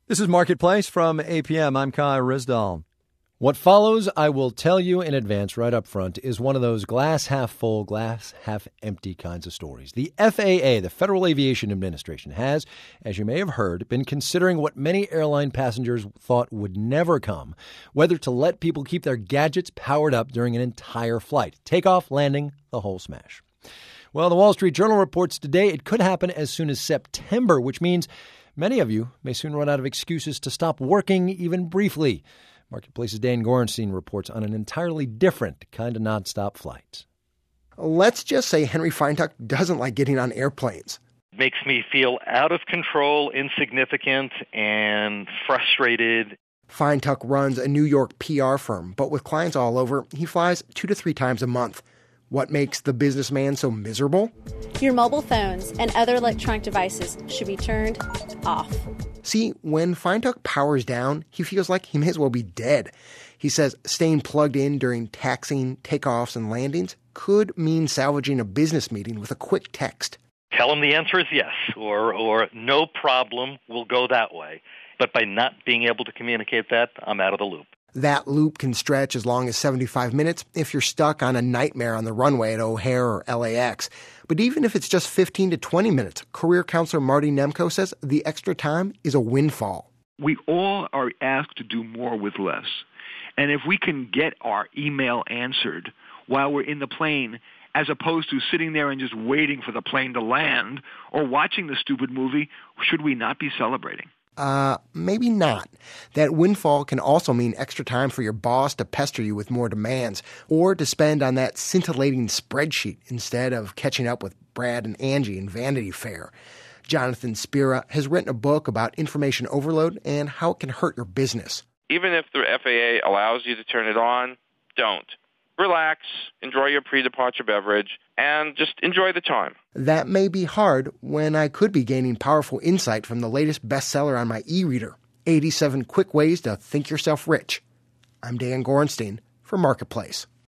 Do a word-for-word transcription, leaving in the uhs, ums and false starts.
This is Marketplace from A P M. I'm Kai Risdall. What follows, I will tell you in advance right up front, is one of those glass half full, glass half empty kinds of stories. The F A A, the Federal Aviation Administration, has, as you may have heard, been considering what many airline passengers thought would never come, whether to let people keep their gadgets powered up during an entire flight. Takeoff, landing, the whole smash. Well, the Wall Street Journal reports today it could happen as soon as September, which means many of you may soon run out of excuses to stop working even briefly. Marketplace's Dan Gorenstein reports on an entirely different kind of nonstop flight. Let's just say Henry Feintuck doesn't like getting on airplanes. Makes me feel out of control, insignificant, and frustrated. Feintuck runs a New York P R firm, but with clients all over, he flies two to three times a month. What makes the businessman so miserable? Your mobile phones and other electronic devices should be turned off. See, when Feintuck powers down, he feels like he may as well be dead. He says staying plugged in during taxiing, takeoffs, and landings could mean salvaging a business meeting with a quick text. Tell him the answer is yes, or or no problem, we'll go that way. But by not being able to communicate that, I'm out of the loop. That loop can stretch as long as seventy-five minutes if you're stuck on a nightmare on the runway at O'Hare or L A X. But even if it's just fifteen to twenty minutes, career counselor Marty Nemko says the extra time is a windfall. We all are asked to do more with less. And if we can get our email answered while we're in the plane, as opposed to sitting there and just waiting for the plane to land or watching the stupid movie, should we not be celebrating? Uh, maybe not. That windfall can also mean extra time for your boss to pester you with more demands or to spend on that scintillating spreadsheet instead of catching up with Brad and Angie in Vanity Fair. Jonathan Spira has written a book about information overload and how it can hurt your business. Even if the F A A allows you to turn it on, don't. Relax, enjoy your pre-departure beverage, and just enjoy the time. That may be hard when I could be gaining powerful insight from the latest bestseller on my e-reader, eighty-seven Quick Ways to Think Yourself Rich. I'm Dan Gorenstein for Marketplace.